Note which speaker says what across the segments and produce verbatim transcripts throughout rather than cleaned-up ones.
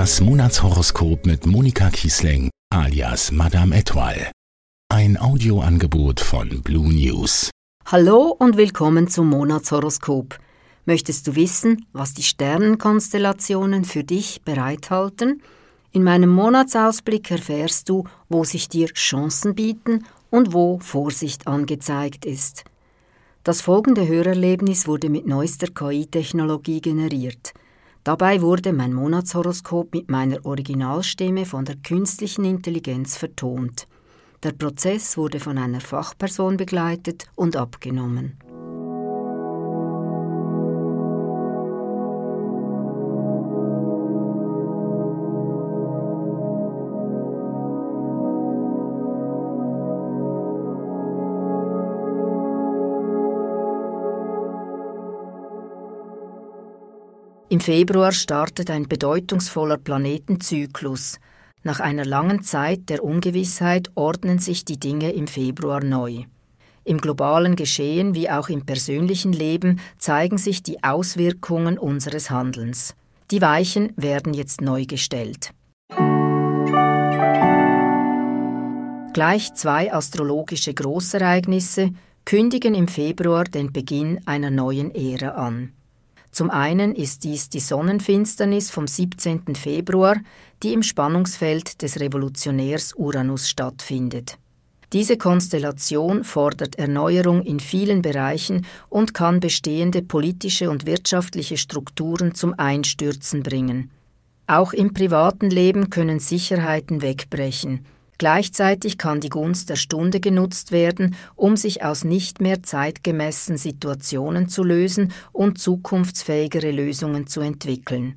Speaker 1: Das Monatshoroskop mit Monika Kiesling alias Madame Etoile. Ein Audioangebot von Blue News.
Speaker 2: Hallo und willkommen zum Monatshoroskop. Möchtest du wissen, was die Sternenkonstellationen für dich bereithalten? In meinem Monatsausblick erfährst du, wo sich dir Chancen bieten und wo Vorsicht angezeigt ist. Das folgende Hörerlebnis wurde mit neuester K I-Technologie generiert. Dabei wurde mein Monatshoroskop mit meiner Originalstimme von der künstlichen Intelligenz vertont. Der Prozess wurde von einer Fachperson begleitet und abgenommen. Im Februar startet ein bedeutungsvoller Planetenzyklus. Nach einer langen Zeit der Ungewissheit ordnen sich die Dinge im Februar neu. Im globalen Geschehen wie auch im persönlichen Leben zeigen sich die Auswirkungen unseres Handelns. Die Weichen werden jetzt neu gestellt. Gleich zwei astrologische Großereignisse kündigen im Februar den Beginn einer neuen Ära an. Zum einen ist dies die Sonnenfinsternis vom siebzehnten Februar, die im Spannungsfeld des Revolutionärs Uranus stattfindet. Diese Konstellation fordert Erneuerung in vielen Bereichen und kann bestehende politische und wirtschaftliche Strukturen zum Einstürzen bringen. Auch im privaten Leben können Sicherheiten wegbrechen. Gleichzeitig kann die Gunst der Stunde genutzt werden, um sich aus nicht mehr zeitgemäßen Situationen zu lösen und zukunftsfähigere Lösungen zu entwickeln.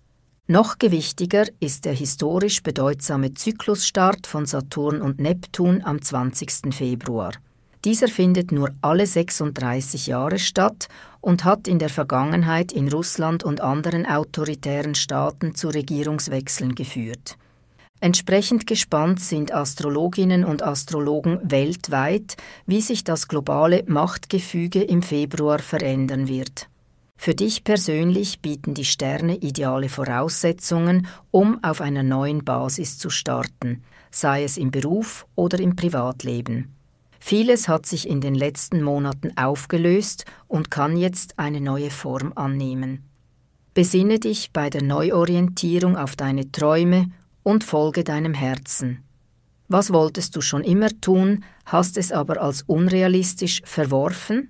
Speaker 2: Noch gewichtiger ist der historisch bedeutsame Zyklusstart von Saturn und Neptun am zwanzigsten Februar. Dieser findet nur alle sechsunddreißig Jahre statt und hat in der Vergangenheit in Russland und anderen autoritären Staaten zu Regierungswechseln geführt. Entsprechend gespannt sind Astrologinnen und Astrologen weltweit, wie sich das globale Machtgefüge im Februar verändern wird. Für dich persönlich bieten die Sterne ideale Voraussetzungen, um auf einer neuen Basis zu starten, sei es im Beruf oder im Privatleben. Vieles hat sich in den letzten Monaten aufgelöst und kann jetzt eine neue Form annehmen. Besinne dich bei der Neuorientierung auf deine Träume und folge deinem Herzen. Was wolltest du schon immer tun, hast es aber als unrealistisch verworfen?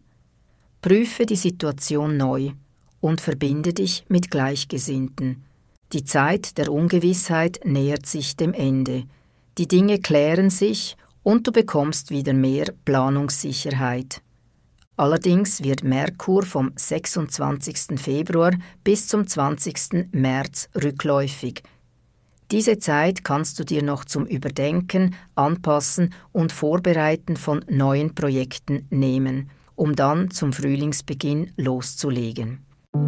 Speaker 2: Prüfe die Situation neu und verbinde dich mit Gleichgesinnten. Die Zeit der Ungewissheit nähert sich dem Ende. Die Dinge klären sich und du bekommst wieder mehr Planungssicherheit. Allerdings wird Merkur vom sechsundzwanzigsten Februar bis zum zwanzigsten März rückläufig. Diese Zeit kannst du dir noch zum Überdenken, Anpassen und Vorbereiten von neuen Projekten nehmen, um dann zum Frühlingsbeginn loszulegen.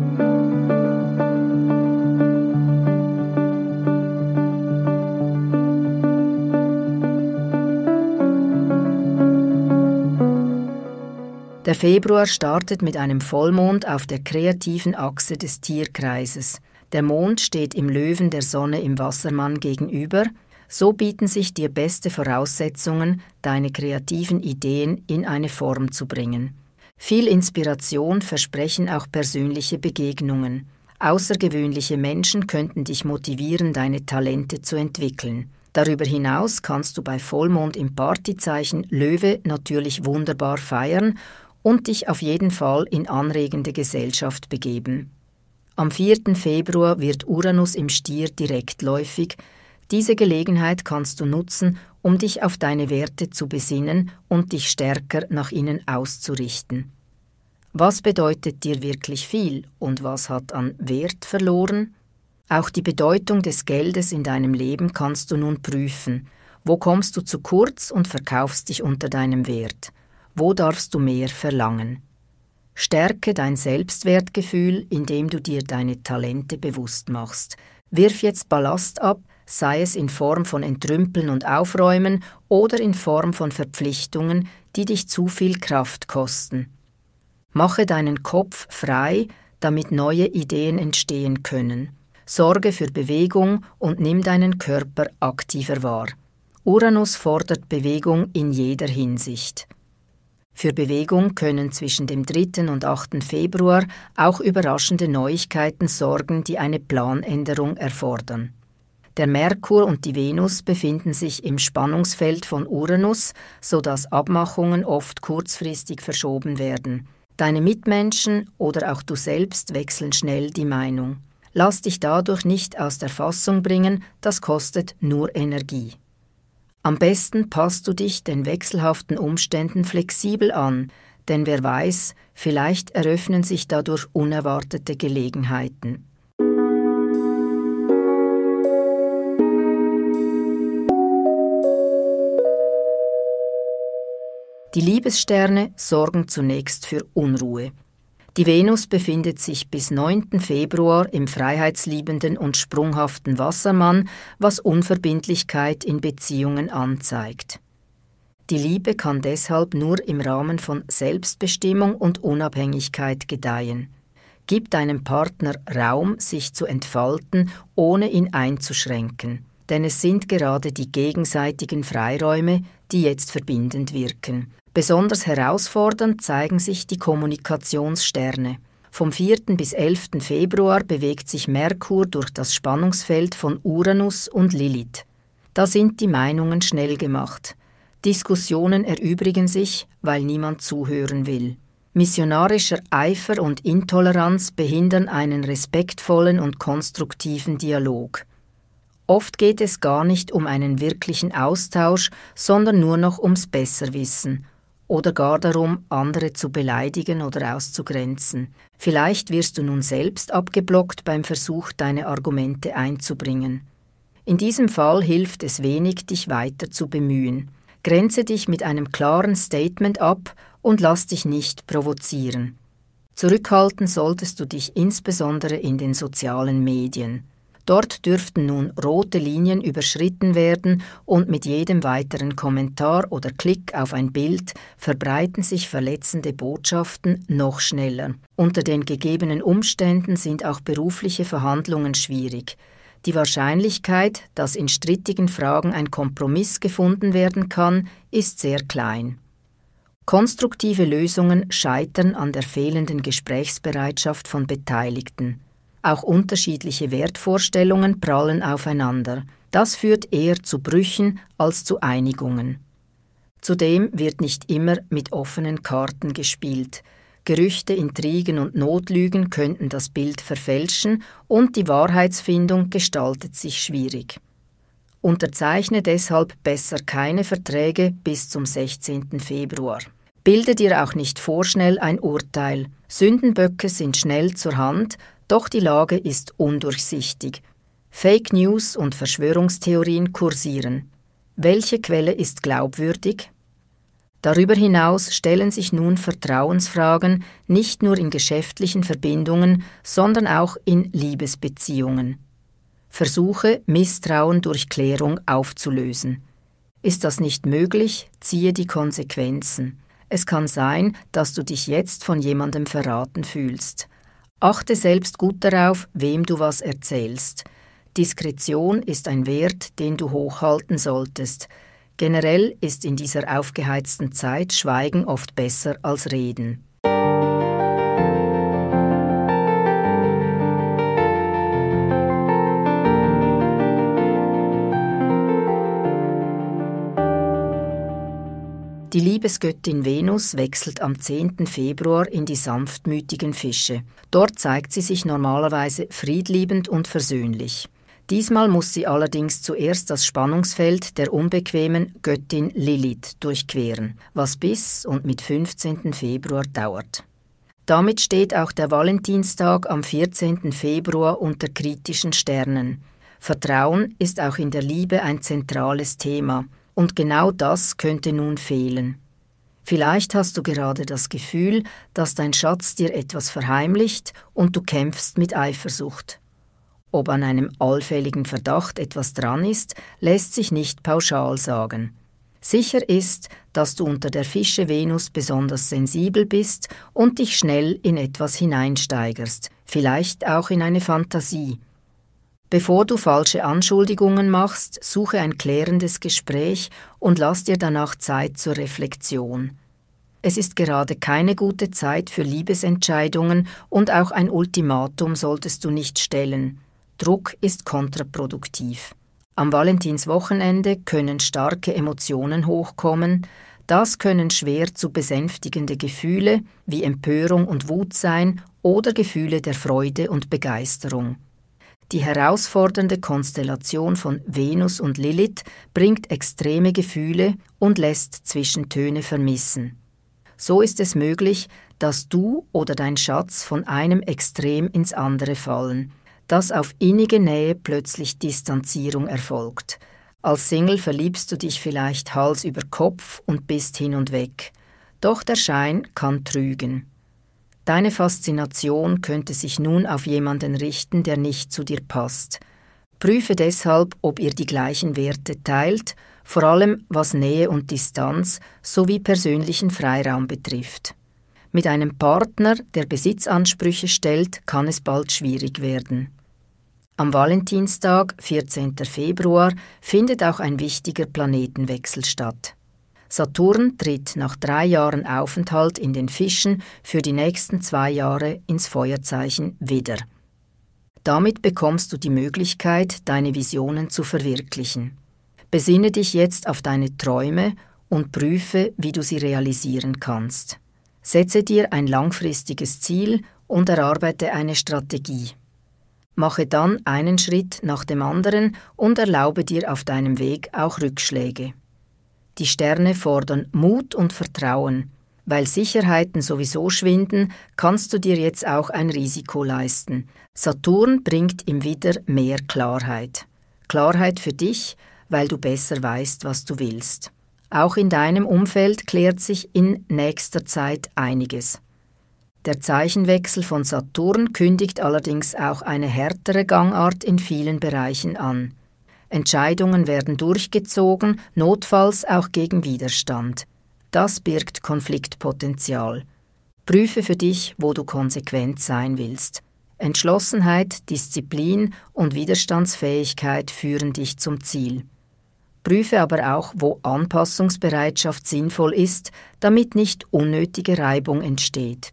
Speaker 2: Der Februar startet mit einem Vollmond auf der kreativen Achse des Tierkreises. Der Mond steht im Löwen der Sonne im Wassermann gegenüber, so bieten sich dir beste Voraussetzungen, deine kreativen Ideen in eine Form zu bringen. Viel Inspiration versprechen auch persönliche Begegnungen. Außergewöhnliche Menschen könnten dich motivieren, deine Talente zu entwickeln. Darüber hinaus kannst du bei Vollmond im Partyzeichen Löwe natürlich wunderbar feiern und dich auf jeden Fall in anregende Gesellschaft begeben. Am vierten Februar wird Uranus im Stier direktläufig. Diese Gelegenheit kannst du nutzen, um dich auf deine Werte zu besinnen und dich stärker nach innen auszurichten. Was bedeutet dir wirklich viel und was hat an Wert verloren? Auch die Bedeutung des Geldes in deinem Leben kannst du nun prüfen. Wo kommst du zu kurz und verkaufst dich unter deinem Wert? Wo darfst du mehr verlangen? Stärke dein Selbstwertgefühl, indem du dir deine Talente bewusst machst. Wirf jetzt Ballast ab, sei es in Form von Entrümpeln und Aufräumen oder in Form von Verpflichtungen, die dich zu viel Kraft kosten. Mache deinen Kopf frei, damit neue Ideen entstehen können. Sorge für Bewegung und nimm deinen Körper aktiver wahr. Uranus fordert Bewegung in jeder Hinsicht. Für Bewegung können zwischen dem dritten und achten Februar auch überraschende Neuigkeiten sorgen, die eine Planänderung erfordern. Der Merkur und die Venus befinden sich im Spannungsfeld von Uranus, sodass Abmachungen oft kurzfristig verschoben werden. Deine Mitmenschen oder auch du selbst wechseln schnell die Meinung. Lass dich dadurch nicht aus der Fassung bringen, das kostet nur Energie. Am besten passt du dich den wechselhaften Umständen flexibel an, denn wer weiß, vielleicht eröffnen sich dadurch unerwartete Gelegenheiten. Die Liebessterne sorgen zunächst für Unruhe. Die Venus befindet sich bis neunten Februar im freiheitsliebenden und sprunghaften Wassermann, was Unverbindlichkeit in Beziehungen anzeigt. Die Liebe kann deshalb nur im Rahmen von Selbstbestimmung und Unabhängigkeit gedeihen. Gib deinem Partner Raum, sich zu entfalten, ohne ihn einzuschränken, denn es sind gerade die gegenseitigen Freiräume, die jetzt verbindend wirken. Besonders herausfordernd zeigen sich die Kommunikationssterne. Vom vierten bis elften Februar bewegt sich Merkur durch das Spannungsfeld von Uranus und Lilith. Da sind die Meinungen schnell gemacht. Diskussionen erübrigen sich, weil niemand zuhören will. Missionarischer Eifer und Intoleranz behindern einen respektvollen und konstruktiven Dialog. Oft geht es gar nicht um einen wirklichen Austausch, sondern nur noch ums Besserwissen oder gar darum, andere zu beleidigen oder auszugrenzen. Vielleicht wirst du nun selbst abgeblockt beim Versuch, deine Argumente einzubringen. In diesem Fall hilft es wenig, dich weiter zu bemühen. Grenze dich mit einem klaren Statement ab und lass dich nicht provozieren. Zurückhalten solltest du dich insbesondere in den sozialen Medien. Dort dürften nun rote Linien überschritten werden und mit jedem weiteren Kommentar oder Klick auf ein Bild verbreiten sich verletzende Botschaften noch schneller. Unter den gegebenen Umständen sind auch berufliche Verhandlungen schwierig. Die Wahrscheinlichkeit, dass in strittigen Fragen ein Kompromiss gefunden werden kann, ist sehr klein. Konstruktive Lösungen scheitern an der fehlenden Gesprächsbereitschaft von Beteiligten. Auch unterschiedliche Wertvorstellungen prallen aufeinander. Das führt eher zu Brüchen als zu Einigungen. Zudem wird nicht immer mit offenen Karten gespielt. Gerüchte, Intrigen und Notlügen könnten das Bild verfälschen und die Wahrheitsfindung gestaltet sich schwierig. Unterzeichne deshalb besser keine Verträge bis zum sechzehnten Februar. Bilde dir auch nicht vorschnell ein Urteil. Sündenböcke sind schnell zur Hand, doch die Lage ist undurchsichtig. Fake News und Verschwörungstheorien kursieren. Welche Quelle ist glaubwürdig? Darüber hinaus stellen sich nun Vertrauensfragen nicht nur in geschäftlichen Verbindungen, sondern auch in Liebesbeziehungen. Versuche, Misstrauen durch Klärung aufzulösen. Ist das nicht möglich, ziehe die Konsequenzen. Es kann sein, dass du dich jetzt von jemandem verraten fühlst. Achte selbst gut darauf, wem du was erzählst. Diskretion ist ein Wert, den du hochhalten solltest. Generell ist in dieser aufgeheizten Zeit Schweigen oft besser als Reden. Die Liebesgöttin Venus wechselt am zehnten Februar in die sanftmütigen Fische. Dort zeigt sie sich normalerweise friedliebend und versöhnlich. Diesmal muss sie allerdings zuerst das Spannungsfeld der unbequemen Göttin Lilith durchqueren, was bis und mit fünfzehnten Februar dauert. Damit steht auch der Valentinstag am vierzehnten Februar unter kritischen Sternen. Vertrauen ist auch in der Liebe ein zentrales Thema. Und genau das könnte nun fehlen. Vielleicht hast du gerade das Gefühl, dass dein Schatz dir etwas verheimlicht und du kämpfst mit Eifersucht. Ob an einem allfälligen Verdacht etwas dran ist, lässt sich nicht pauschal sagen. Sicher ist, dass du unter der Fische Venus besonders sensibel bist und dich schnell in etwas hineinsteigerst, vielleicht auch in eine Fantasie. Bevor du falsche Anschuldigungen machst, suche ein klärendes Gespräch und lass dir danach Zeit zur Reflexion. Es ist gerade keine gute Zeit für Liebesentscheidungen und auch ein Ultimatum solltest du nicht stellen. Druck ist kontraproduktiv. Am Valentinswochenende können starke Emotionen hochkommen. Das können schwer zu besänftigende Gefühle wie Empörung und Wut sein oder Gefühle der Freude und Begeisterung. Die herausfordernde Konstellation von Venus und Lilith bringt extreme Gefühle und lässt Zwischentöne vermissen. So ist es möglich, dass du oder dein Schatz von einem Extrem ins andere fallen, dass auf innige Nähe plötzlich Distanzierung erfolgt. Als Single verliebst du dich vielleicht Hals über Kopf und bist hin und weg. Doch der Schein kann trügen. Deine Faszination könnte sich nun auf jemanden richten, der nicht zu dir passt. Prüfe deshalb, ob ihr die gleichen Werte teilt, vor allem was Nähe und Distanz sowie persönlichen Freiraum betrifft. Mit einem Partner, der Besitzansprüche stellt, kann es bald schwierig werden. Am Valentinstag, vierzehnten Februar, findet auch ein wichtiger Planetenwechsel statt. Saturn tritt nach drei Jahren Aufenthalt in den Fischen für die nächsten zwei Jahre ins Feuerzeichen Widder. Damit bekommst du die Möglichkeit, deine Visionen zu verwirklichen. Besinne dich jetzt auf deine Träume und prüfe, wie du sie realisieren kannst. Setze dir ein langfristiges Ziel und erarbeite eine Strategie. Mache dann einen Schritt nach dem anderen und erlaube dir auf deinem Weg auch Rückschläge. Die Sterne fordern Mut und Vertrauen. Weil Sicherheiten sowieso schwinden, kannst du dir jetzt auch ein Risiko leisten. Saturn bringt im Widder mehr Klarheit. Klarheit für dich, weil du besser weißt, was du willst. Auch in deinem Umfeld klärt sich in nächster Zeit einiges. Der Zeichenwechsel von Saturn kündigt allerdings auch eine härtere Gangart in vielen Bereichen an. Entscheidungen werden durchgezogen, notfalls auch gegen Widerstand. Das birgt Konfliktpotenzial. Prüfe für dich, wo du konsequent sein willst. Entschlossenheit, Disziplin und Widerstandsfähigkeit führen dich zum Ziel. Prüfe aber auch, wo Anpassungsbereitschaft sinnvoll ist, damit nicht unnötige Reibung entsteht.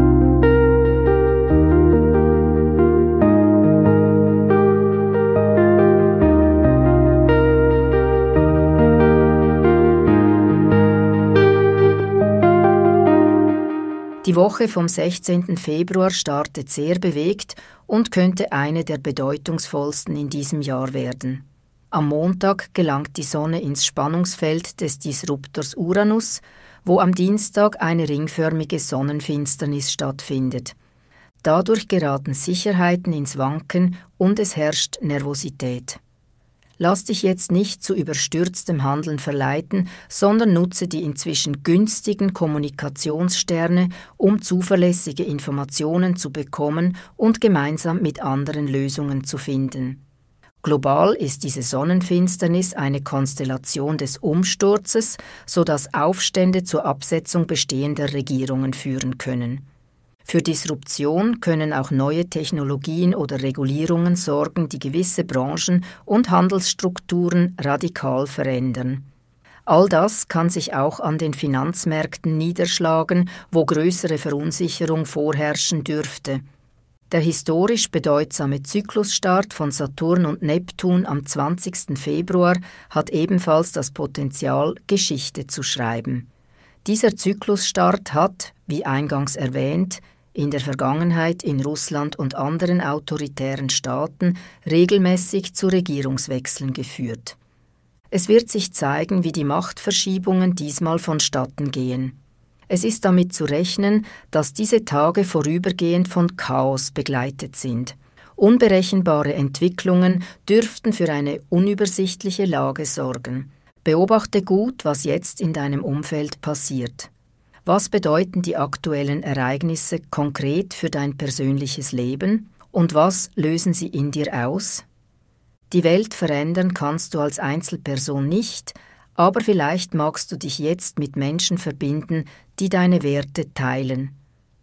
Speaker 2: Die Woche vom sechzehnten Februar startet sehr bewegt und könnte eine der bedeutungsvollsten in diesem Jahr werden. Am Montag gelangt die Sonne ins Spannungsfeld des Disruptors Uranus, wo am Dienstag eine ringförmige Sonnenfinsternis stattfindet. Dadurch geraten Sicherheiten ins Wanken und es herrscht Nervosität. Lass dich jetzt nicht zu überstürztem Handeln verleiten, sondern nutze die inzwischen günstigen Kommunikationssterne, um zuverlässige Informationen zu bekommen und gemeinsam mit anderen Lösungen zu finden. Global ist diese Sonnenfinsternis eine Konstellation des Umsturzes, sodass Aufstände zur Absetzung bestehender Regierungen führen können. Für Disruption können auch neue Technologien oder Regulierungen sorgen, die gewisse Branchen und Handelsstrukturen radikal verändern. All das kann sich auch an den Finanzmärkten niederschlagen, wo größere Verunsicherung vorherrschen dürfte. Der historisch bedeutsame Zyklusstart von Saturn und Neptun am zwanzigsten Februar hat ebenfalls das Potenzial, Geschichte zu schreiben. Dieser Zyklusstart hat, wie eingangs erwähnt, in der Vergangenheit in Russland und anderen autoritären Staaten regelmäßig zu Regierungswechseln geführt. Es wird sich zeigen, wie die Machtverschiebungen diesmal vonstatten gehen. Es ist damit zu rechnen, dass diese Tage vorübergehend von Chaos begleitet sind. Unberechenbare Entwicklungen dürften für eine unübersichtliche Lage sorgen. Beobachte gut, was jetzt in deinem Umfeld passiert. Was bedeuten die aktuellen Ereignisse konkret für dein persönliches Leben und was lösen sie in dir aus? Die Welt verändern kannst du als Einzelperson nicht, aber vielleicht magst du dich jetzt mit Menschen verbinden, die deine Werte teilen.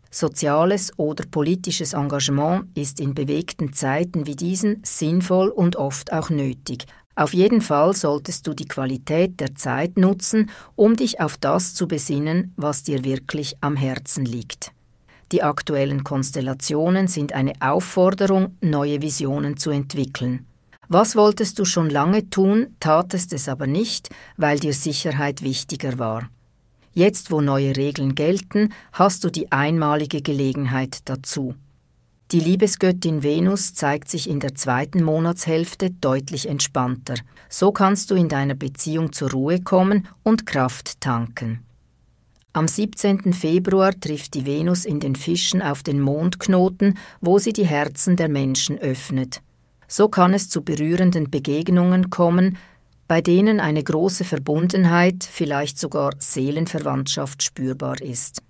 Speaker 2: Soziales oder politisches Engagement ist in bewegten Zeiten wie diesen sinnvoll und oft auch nötig. Auf jeden Fall solltest du die Qualität der Zeit nutzen, um dich auf das zu besinnen, was dir wirklich am Herzen liegt. Die aktuellen Konstellationen sind eine Aufforderung, neue Visionen zu entwickeln. Was wolltest du schon lange tun, tatest es aber nicht, weil dir Sicherheit wichtiger war. Jetzt, wo neue Regeln gelten, hast du die einmalige Gelegenheit dazu. Die Liebesgöttin Venus zeigt sich in der zweiten Monatshälfte deutlich entspannter. So kannst du in deiner Beziehung zur Ruhe kommen und Kraft tanken. Am siebzehnten Februar trifft die Venus in den Fischen auf den Mondknoten, wo sie die Herzen der Menschen öffnet. So kann es zu berührenden Begegnungen kommen, bei denen eine große Verbundenheit, vielleicht sogar Seelenverwandtschaft spürbar ist.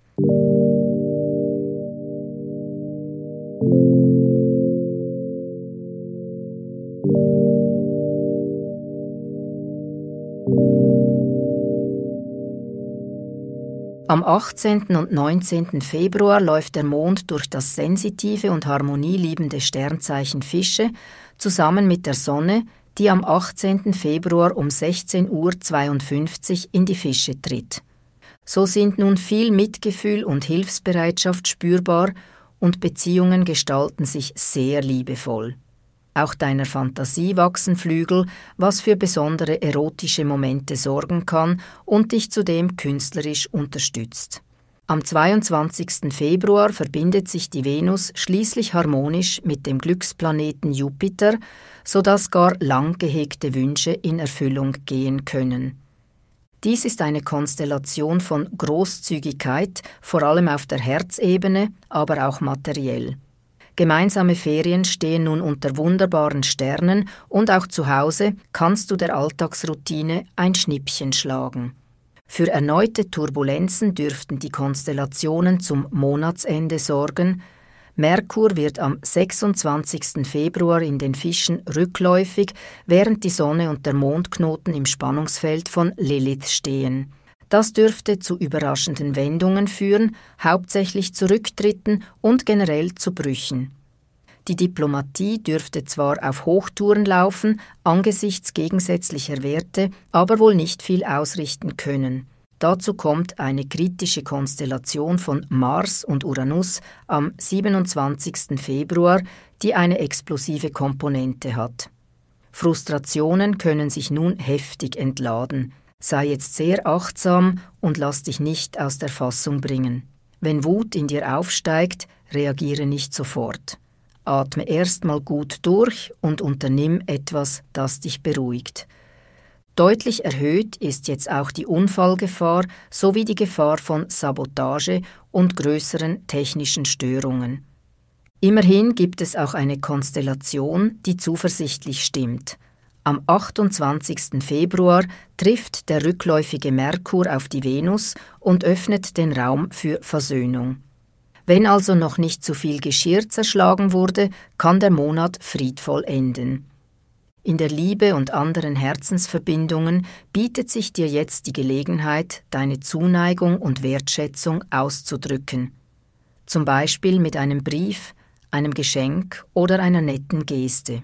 Speaker 2: Am achtzehnten und neunzehnten Februar läuft der Mond durch das sensitive und harmonieliebende Sternzeichen Fische zusammen mit der Sonne, die am achtzehnten Februar um sechzehn Uhr zweiundfünfzig in die Fische tritt. So sind nun viel Mitgefühl und Hilfsbereitschaft spürbar und Beziehungen gestalten sich sehr liebevoll. Auch deiner Fantasie wachsen Flügel, was für besondere erotische Momente sorgen kann und dich zudem künstlerisch unterstützt. Am zweiundzwanzigsten Februar verbindet sich die Venus schließlich harmonisch mit dem Glücksplaneten Jupiter, sodass gar lang gehegte Wünsche in Erfüllung gehen können. Dies ist eine Konstellation von Großzügigkeit, vor allem auf der Herzebene, aber auch materiell. Gemeinsame Ferien stehen nun unter wunderbaren Sternen und auch zu Hause kannst du der Alltagsroutine ein Schnippchen schlagen. Für erneute Turbulenzen dürften die Konstellationen zum Monatsende sorgen. Merkur wird am sechsundzwanzigsten Februar in den Fischen rückläufig, während die Sonne und der Mondknoten im Spannungsfeld von Lilith stehen. Das dürfte zu überraschenden Wendungen führen, hauptsächlich zu Rücktritten und generell zu Brüchen. Die Diplomatie dürfte zwar auf Hochtouren laufen, angesichts gegensätzlicher Werte, aber wohl nicht viel ausrichten können. Dazu kommt eine kritische Konstellation von Mars und Uranus am siebenundzwanzigsten Februar, die eine explosive Komponente hat. Frustrationen können sich nun heftig entladen. Sei jetzt sehr achtsam und lass dich nicht aus der Fassung bringen. Wenn Wut in dir aufsteigt, reagiere nicht sofort. Atme erstmal gut durch und unternimm etwas, das dich beruhigt. Deutlich erhöht ist jetzt auch die Unfallgefahr sowie die Gefahr von Sabotage und größeren technischen Störungen. Immerhin gibt es auch eine Konstellation, die zuversichtlich stimmt. Am achtundzwanzigsten Februar trifft der rückläufige Merkur auf die Venus und öffnet den Raum für Versöhnung. Wenn also noch nicht zu viel Geschirr zerschlagen wurde, kann der Monat friedvoll enden. In der Liebe und anderen Herzensverbindungen bietet sich dir jetzt die Gelegenheit, deine Zuneigung und Wertschätzung auszudrücken. Zum Beispiel mit einem Brief, einem Geschenk oder einer netten Geste.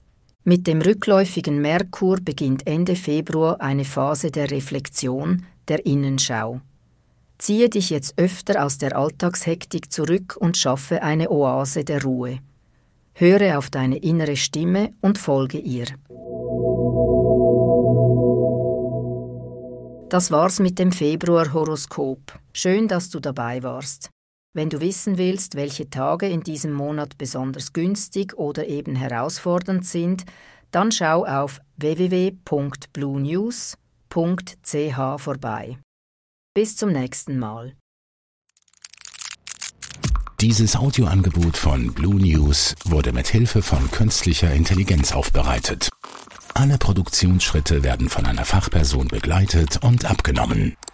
Speaker 2: Mit dem rückläufigen Merkur beginnt Ende Februar eine Phase der Reflexion, der Innenschau. Ziehe dich jetzt öfter aus der Alltagshektik zurück und schaffe eine Oase der Ruhe. Höre auf deine innere Stimme und folge ihr. Das war's mit dem Februar-Horoskop. Schön, dass du dabei warst. Wenn du wissen willst, welche Tage in diesem Monat besonders günstig oder eben herausfordernd sind, dann schau auf w w w punkt blue news punkt c h vorbei. Bis zum nächsten Mal.
Speaker 1: Dieses Audioangebot von Blue News wurde mit Hilfe von künstlicher Intelligenz aufbereitet. Alle Produktionsschritte werden von einer Fachperson begleitet und abgenommen.